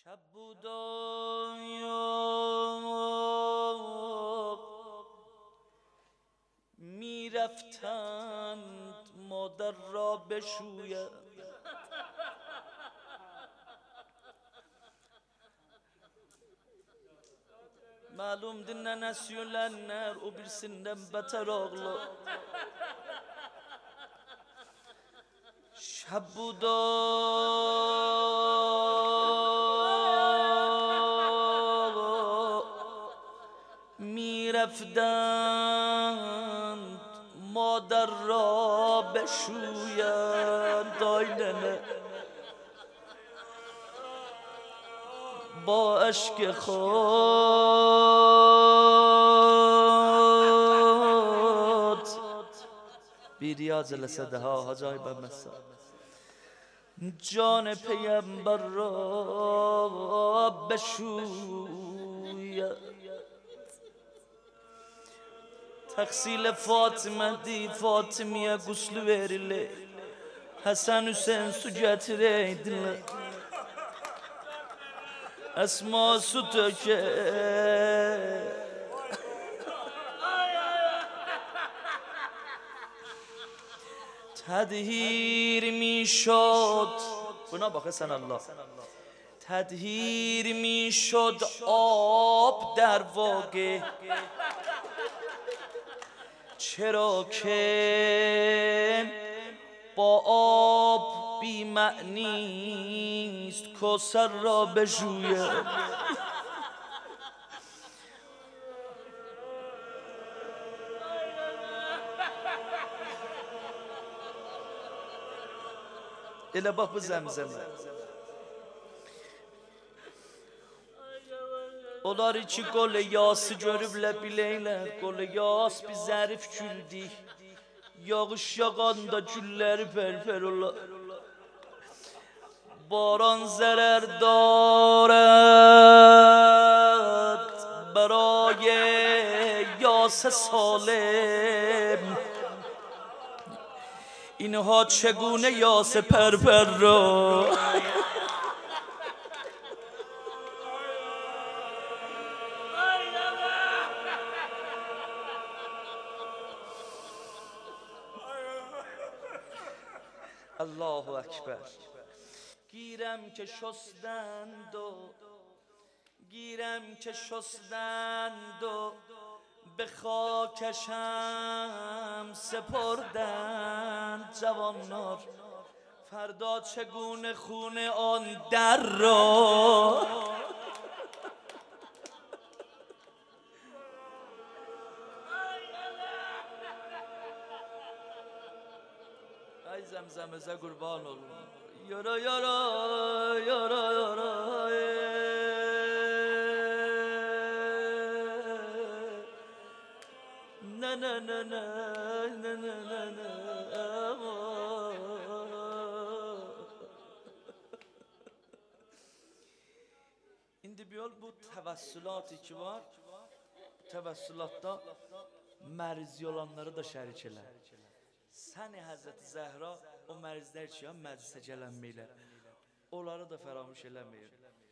شب بود و میرفتند مادر را بشوید. معلوم دی ننسیولنler o birisinden beter oğlu. شب بود میرفتند مادر را بشویند. آینه با اشک خود بیریا جلسده ها هجای بمسا جان پیمبر را بشوید. تقصیل فاطمه دی فاطمیه guslu verilir. Hasan Hüseyin su getireydiler. Esma su töker. تدهیر می شد بنا باخه سن الله تدهیر می شد آب در واقع، چرا که با آب بی معنیست کوثر را بجوید. Elə bax bu zəmzəmə. Onlar iki qol yası görüblər biləylər. Qol yas bir zərif güldü. Yağış yağanda gülləri pərpər olar. Baran zərər دارد برای یاس سالم. اینها چگونه یاس پرپر را الله اکبر. گیرم که شستند و به خاکشم سپردند جوانار. فردا چگونه خون آن در را ای زمزمه ز قربان olun. یارا یارا یارا یارا نه نه نه نه نه نه نه نه. İndi bir yol bu təvəssülat ki var. Təvəssülatda mərzi olanları da şərik elə. Səni Həzrəti Zəhra o mərzlər ki, məclisə gələnməklər. Onları da fəramuş eləməyir.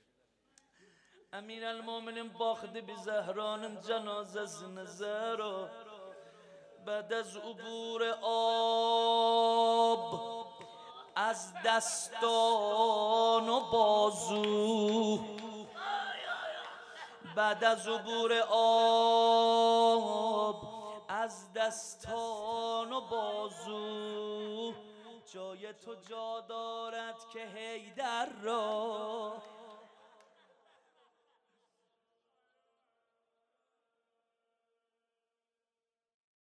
Əmir el-Muminin baxdı bir Zəhranın cənazəsinə Zəhra. بعد از عبور آب از دستان و بازو، بعد از عبور آب از دستان و بازو، جای تو جا دارد که حیدر را